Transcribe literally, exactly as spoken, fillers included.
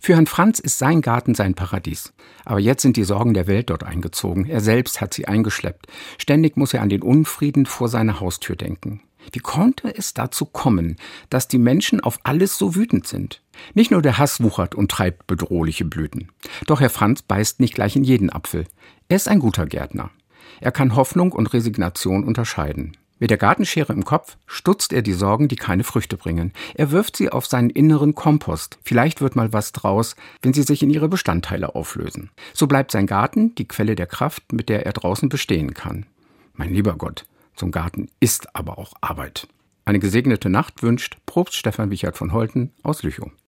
Für Herrn Franz ist sein Garten sein Paradies. Aber jetzt sind die Sorgen der Welt dort eingezogen. Er selbst hat sie eingeschleppt. Ständig muss er an den Unfrieden vor seiner Haustür denken. Wie konnte es dazu kommen, dass die Menschen auf alles so wütend sind? Nicht nur der Hass wuchert und treibt bedrohliche Blüten. Doch Herr Franz beißt nicht gleich in jeden Apfel. Er ist ein guter Gärtner. Er kann Hoffnung und Resignation unterscheiden. Mit der Gartenschere im Kopf stutzt er die Sorgen, die keine Früchte bringen. Er wirft sie auf seinen inneren Kompost. Vielleicht wird mal was draus, wenn sie sich in ihre Bestandteile auflösen. So bleibt sein Garten die Quelle der Kraft, mit der er draußen bestehen kann. Mein lieber Gott, so ein Garten ist aber auch Arbeit. Eine gesegnete Nacht wünscht Propst Stefan Wichert von Holten aus Lüchow.